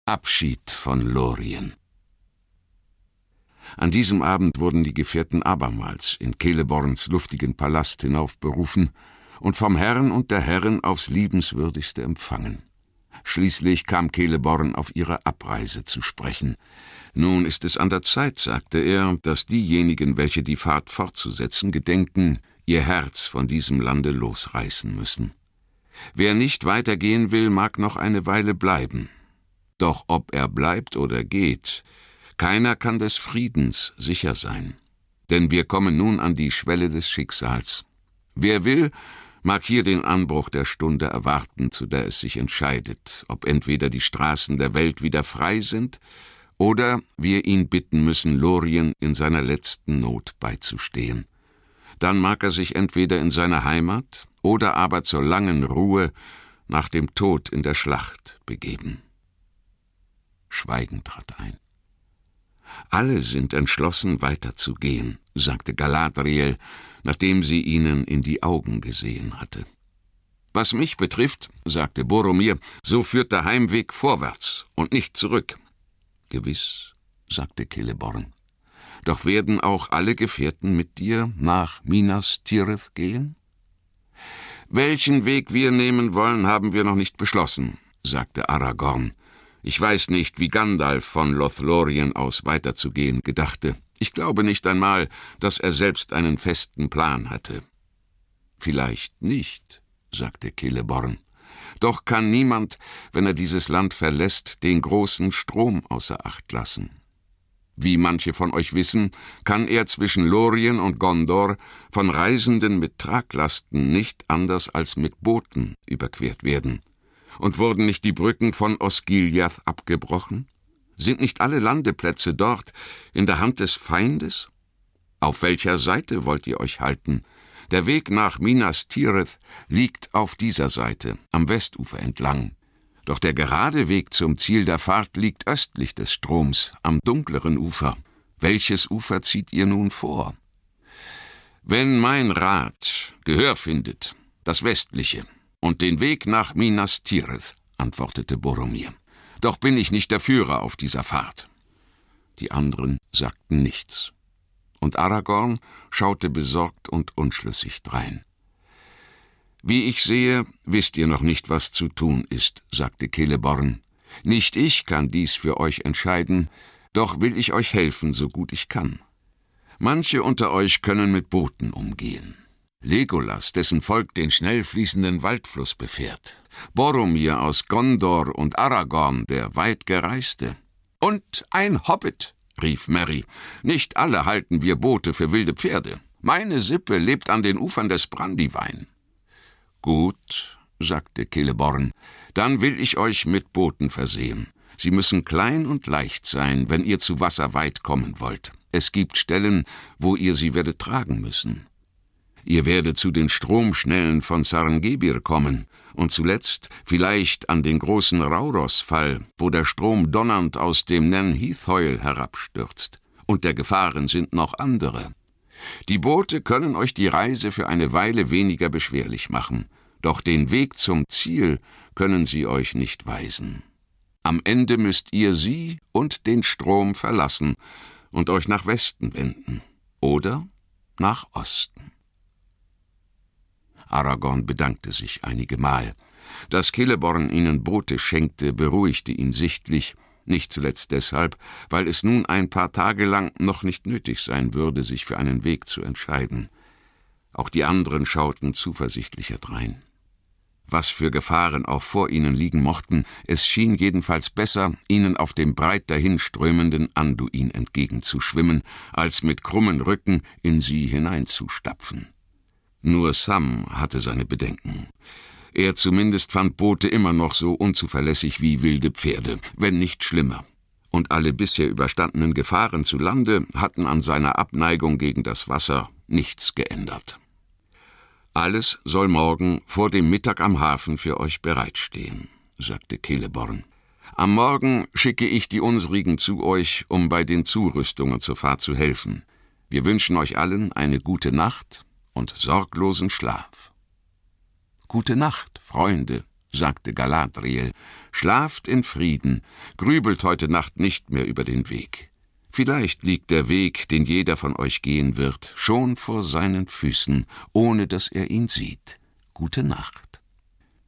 Abschied von Lorien. An diesem Abend wurden die Gefährten abermals in Celeborns luftigen Palast hinaufberufen und vom Herrn und der Herrin aufs liebenswürdigste empfangen. Schließlich kam Celeborn auf ihre Abreise zu sprechen. »Nun ist es an der Zeit«, sagte er, »dass diejenigen, welche die Fahrt fortzusetzen gedenken, ihr Herz von diesem Lande losreißen müssen. Wer nicht weitergehen will, mag noch eine Weile bleiben. Doch ob er bleibt oder geht, keiner kann des Friedens sicher sein. Denn wir kommen nun an die Schwelle des Schicksals. Wer will, mag hier den Anbruch der Stunde erwarten, zu der es sich entscheidet, ob entweder die Straßen der Welt wieder frei sind oder wir ihn bitten müssen, Lorien in seiner letzten Not beizustehen. Dann mag er sich entweder in seine Heimat oder aber zur langen Ruhe nach dem Tod in der Schlacht begeben.« Schweigen trat ein. »Alle sind entschlossen, weiterzugehen«, sagte Galadriel, nachdem sie ihnen in die Augen gesehen hatte. »Was mich betrifft«, sagte Boromir, »so führt der Heimweg vorwärts und nicht zurück.« »Gewiss«, sagte Celeborn. »Doch werden auch alle Gefährten mit dir nach Minas Tirith gehen?« »Welchen Weg wir nehmen wollen, haben wir noch nicht beschlossen«, sagte Aragorn. »Ich weiß nicht, wie Gandalf von Lothlorien aus weiterzugehen gedachte. Ich glaube nicht einmal, dass er selbst einen festen Plan hatte.« »Vielleicht nicht«, sagte Celeborn. »Doch kann niemand, wenn er dieses Land verlässt, den großen Strom außer Acht lassen. Wie manche von euch wissen, kann er zwischen Lorien und Gondor von Reisenden mit Traglasten nicht anders als mit Booten überquert werden. Und wurden nicht die Brücken von Osgiliath abgebrochen? Sind nicht alle Landeplätze dort in der Hand des Feindes? Auf welcher Seite wollt ihr euch halten? Der Weg nach Minas Tirith liegt auf dieser Seite, am Westufer entlang. Doch der gerade Weg zum Ziel der Fahrt liegt östlich des Stroms, am dunkleren Ufer. Welches Ufer zieht ihr nun vor?« »Wenn mein Rat Gehör findet, das westliche und den Weg nach Minas Tirith«, antwortete Boromir. »Doch bin ich nicht der Führer auf dieser Fahrt.« Die anderen sagten nichts. Und Aragorn schaute besorgt und unschlüssig drein. »Wie ich sehe, wisst ihr noch nicht, was zu tun ist«, sagte Celeborn. »Nicht ich kann dies für euch entscheiden, doch will ich euch helfen, so gut ich kann. Manche unter euch können mit Booten umgehen. Legolas, dessen Volk den schnell fließenden Waldfluss befährt. Boromir aus Gondor und Aragorn, der Weitgereiste. Und ein Hobbit«, rief Merry. »Nicht alle halten wir Boote für wilde Pferde. Meine Sippe lebt an den Ufern des Brandywein.« »Gut«, sagte Celeborn, »dann will ich euch mit Booten versehen. Sie müssen klein und leicht sein, wenn ihr zu Wasser weit kommen wollt. Es gibt Stellen, wo ihr sie werdet tragen müssen. Ihr werdet zu den Stromschnellen von Sarangebir kommen und zuletzt vielleicht an den großen Rauros-Fall, wo der Strom donnernd aus dem Nen Hithoil herabstürzt. Und der Gefahren sind noch andere. Die Boote können euch die Reise für eine Weile weniger beschwerlich machen, doch den Weg zum Ziel können sie euch nicht weisen. Am Ende müsst ihr sie und den Strom verlassen und euch nach Westen wenden oder nach Osten.« Aragorn bedankte sich einige Mal. Dass Celeborn ihnen Boote schenkte, beruhigte ihn sichtlich, nicht zuletzt deshalb, weil es nun ein paar Tage lang noch nicht nötig sein würde, sich für einen Weg zu entscheiden. Auch die anderen schauten zuversichtlicher drein. Was für Gefahren auch vor ihnen liegen mochten, es schien jedenfalls besser, ihnen auf dem breit dahinströmenden Anduin entgegenzuschwimmen, als mit krummen Rücken in sie hineinzustapfen. Nur Sam hatte seine Bedenken. Er zumindest fand Boote immer noch so unzuverlässig wie wilde Pferde, wenn nicht schlimmer. Und alle bisher überstandenen Gefahren zu Lande hatten an seiner Abneigung gegen das Wasser nichts geändert. »Alles soll morgen vor dem Mittag am Hafen für euch bereitstehen«, sagte Celeborn. »Am Morgen schicke ich die unsrigen zu euch, um bei den Zurüstungen zur Fahrt zu helfen. Wir wünschen euch allen eine gute Nacht und sorglosen Schlaf.« »Gute Nacht, Freunde«, sagte Galadriel, »schlaft in Frieden, grübelt heute Nacht nicht mehr über den Weg. Vielleicht liegt der Weg, den jeder von euch gehen wird, schon vor seinen Füßen, ohne dass er ihn sieht. Gute Nacht.«